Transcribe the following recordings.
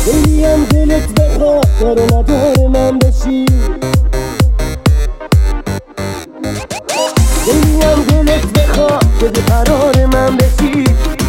خیلیم دلت بخواد دار و ندار من بشی، خیلیم دلت بخواد که بیقرار من بشی.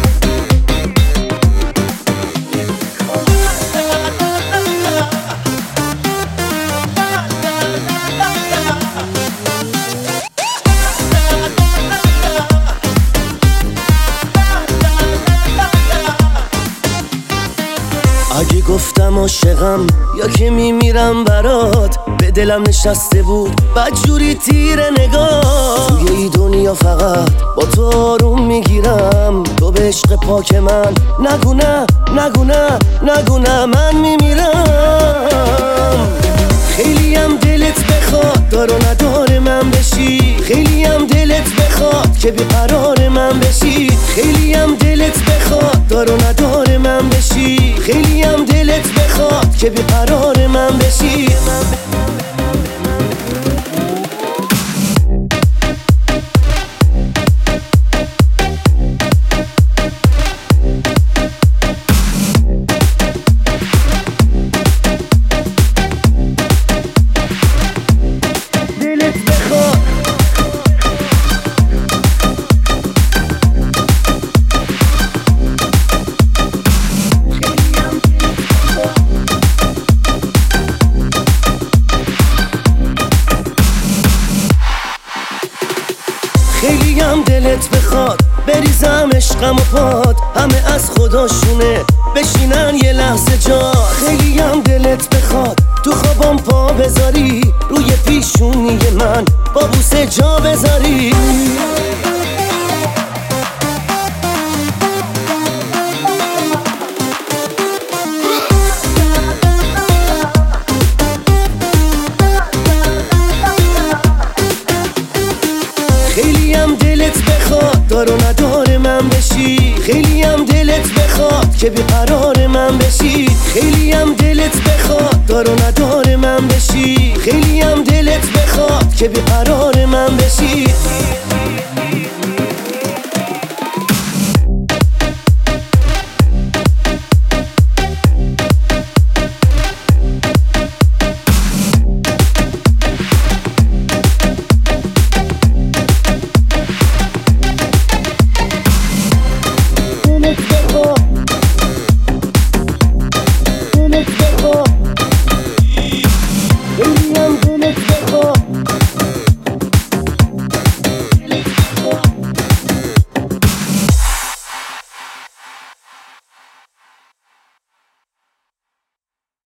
اگه گفتم عاشقم یا که میمیرم برات، به دلم نشسته بود بدجوری تیر نگاه. توی ای دنیا فقط با تو آروم میگیرم، تو به عشق پاک من نگو نه، نگو نه، نگو نه، من میمیرم. خیلیم دلت بخواد دار و ندار من بشی، خیلیم دلت بخواد که بیقرار من بشی، خیلیم دلت بخواد دار و ندار من بشی، خیلیم دلت بخواد که بیقرار من بشی. خیلیم دلت بخواد بریزم عشقم و پاد، همه از خداشونه بشینن یه لحظه جا. خیلیم دلت بخواد تو خوابم پا بذاری، روی پیشونی من با بوسه جا بذاری. خیلیم دلت بخواد دار و ندار من بشی، خیلیم دلت بخواد که بیقرار من بشی، خیلیم دلت بخواد دار و ندار من بشی، خیلیم دلت بخواد که بیقرار من بشی.